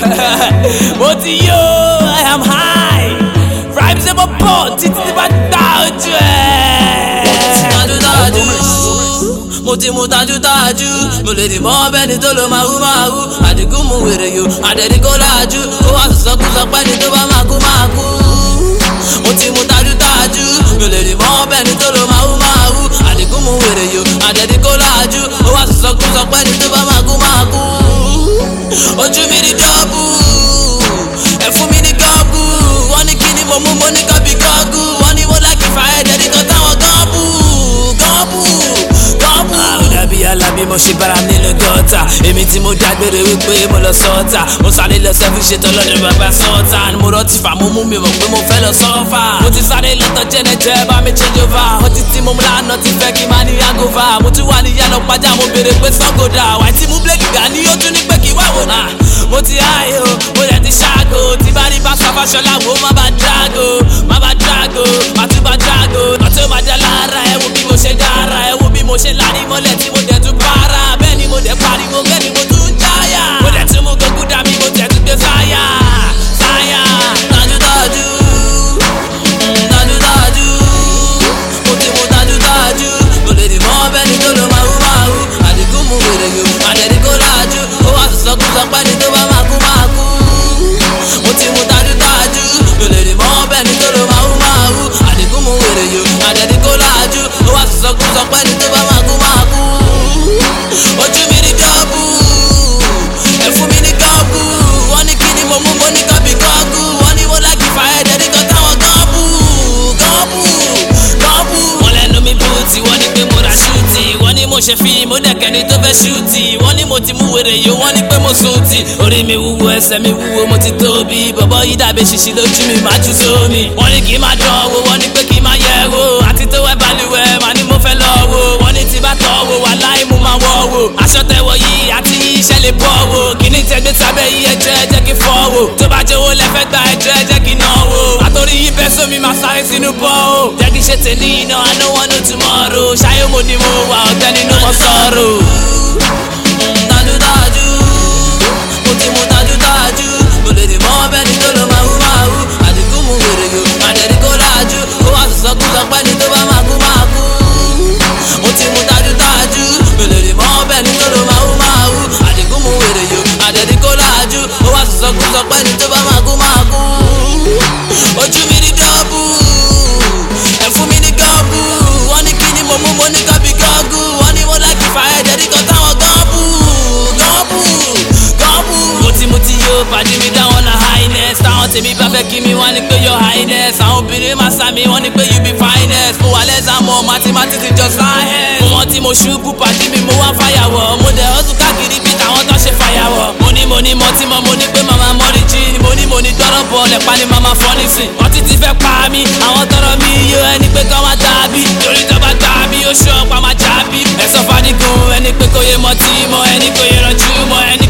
I am high. Rhymes never born, títí tí bá dá ojú ẹ̀. Mo ti mu tajútajú, mo lè dì mọ́ bẹ́ni tó lo máa wú. Àdìgún mu wèrè yo, àdẹ̀dí kó lájú. Ó wá sọ̀sọ́kúsọ pẹ́ni tó bá máa kú. Mo ti mu tajútajú, mo lè dì mọ́ bẹ́ni tó lo máa wú. Àdìgún mu wèrè yo, àdẹ̀dí kó lájú. Ó wá sọ̀sọ́kúsọ pẹ́ni tó bá máa kú. Ojú mi ní dọ́bù, ẹ̀fún mi ní gọ́ọ̀bù. Wọ́n ní kíni mo mú, mo ní kọ́bí gọ́ọ̀gù. Wọ́n ní mo lákì fàáyẹ̀dẹ̀ ní kan táwọn gọ́ọ̀bù. Àbí alábí mo ṣe bára nínú gọ́tà. Èmi tí mo dágbére wípé mo lọ sọ́ọ̀tà. Mo sáré lọ sẹ́fù ṣètò lọ́dún bàbá sọ́ọ̀tà. Mo rántí fà mo mú mi mọ̀ pé mo fẹ́ lọ sọ́ọ̀fà. Mo ti sáré lọ́tọ̀ jẹ́nẹ́jẹ́ bá mi change over. Ọtí tí mo mú lánàá ti fẹ́ kí n máa ní hangover. Mo tún wà ní yànà pàjá mo béèrè pé sọ́gòdà. Wàá tí mú bíléèkì gà ní ó tún ní pé kí wá wò náà. Mo ti háyè o, mo dẹ̀ ti ṣáàgò. Tí bá ní bá Fáṣọlá wo má bá drágò. Má tún bá drágò. Ọtí ó máa dá lára ẹ wo bí mo ṣe dára. Ẹ wo bí mo ṣe lárí mọ́lẹ̀ tí mo dẹ̀ tún para. Bẹ́ẹ̀ ni mo dẹ̀ pariwo bẹ́ẹ̀ ni mo tún jáyà. Mo dẹ̀ tún mú gbogbo dà mí mo tẹ̀ tún gbé sáyà. Tajútajú, mo ti mu tajútajú. Mo lè dì mọ́ bẹ́ni tó lo máa wú. Àdìgún mu wèrè yo, àdẹ̀dí kó lájú. Ó wá sọ̀sọ́kúsọ pẹ́ni tó bá máa kú. Mo ti mu tajútajú, mo lè dì mọ́ bẹ́ni tó lo máa wú. Àdìgún mu wèrè yo, àdẹ̀dí kó lájú. Ó wá sọ̀sọ́kúsọ pẹ́ni tó bá máa kú. Ojú mi ní gọ́ọ̀bù, ẹ̀fún mi ní gọ́ọ̀bù. Wọ́n ní kíni mo mú, mo ní kọ́bí gọ́ọ̀gù. Wọ́n ní mo lákì fàáyẹ̀dẹ̀ ní kan táwọn gọ́ọ̀bù. Wọ́n lẹ́nu mi búùtì, wọ́n ní pé mo ra ṣúùtì. Wọ́n ní mo ṣe fíìmù, ó dẹ̀kẹ́ ni tó fẹ́ ṣúùtì. Wọ́n ní mo ti mú wèrè yo, wọ́n ní pé mo sùntì. Orí mi wúwo, ẹsẹ̀ mi wúwo, mo ti tóbi. Bọ̀bọ̀ yìí dàbí ṣìṣì lójú mi, máa jù sómi. Wọ́n ní kí n máa dán wò, wọ́n ní pé kí n máa yẹ̀ wò. Àti tó wẹ́ balùwẹ̀, màá ní mo fẹ́ lọ wò. Wọ́n ní tí bá tọ̀ wò, wàláhì mo máa wọ̀ wò. Aṣọ tẹ́wọ̀ yìí àti iṣẹ́ lè bọ̀ wò. Kìíní tẹ́gbẹ́ sábẹ́ yìí ẹjẹ́ kí fọ́ wò. Tó bá jẹ́ owó lẹ́fẹ́ gba ẹjẹ́ kí ná wò. Àtòrí yìí bẹ́ sómi máa sáré sínú bọ́ o. Jẹ́ kí ṣe tèmi iná, I don't want no tomorrow. Ṣáyé mo ni mo wà ọ̀gbẹ́ni no more sorrow. Tajútajú, mo ti mu tajútajú. Mo lè dì mọ́ bẹ́ni tó lo máa wú. Àdìgún mu wèrè yo, àdẹ̀dí kó lájú. Ó wá sọ̀sọ́kúsọ pẹ́ni tó bá máa kú. Mo ti mu tajútajú, mo lè dì mọ́ bẹ́ni tó lo máa wú. Àdìgún mu wèrè yo, àdẹ̀dí kó lájú. Ó wá sọ̀sọ́kúsọ pẹ́ni tó bá máa kú. Ojú mi ní dọ́bù, ẹ̀fún mi ní gọ́ọ̀bù. Wọ́n ní kíni mo mú, mo ní kọ́bí gọ́ọ̀gù. Wọ́n ní mo lákì fàáyẹ̀dẹ̀ ní kan táwọn gọ́ọ̀bù. Mo ti yóò pàdé mi dáwọn na highness. Táwọn tèmi bá fẹ́ kí mi wọ́n ní pé your highness. Àwọn obìnrin máa sá mi, wọ́n ní pé you be finest. Mo wà lẹ́sà mọ́ mathematics just science. Mo wọ́n tí mo ṣubú pàdé mi, mo wá fàyàwọ̀. Mo dẹ̀ ọ́sùn káàkiri bí táwọn tó ṣe fàyàwọ̀. Mo ní mo ní pé màmá mọ́rí jí ni. Mo ní tọ́rọ̀ bọ̀ lẹ́pa ni màmá fọ́ nísìn. Wọ́n ti fẹ́ pa mí, àwọn tọrọ mi yó ẹni pé kọ́ máa dàbí. Torí tó bá dàbí, ó ṣọ́ pa máa jábí. Ẹ̀sọ́ fàdígùn ẹni pé kò yé mọ́ tí mọ́ ẹni kò yé rànjú mọ́ ẹni.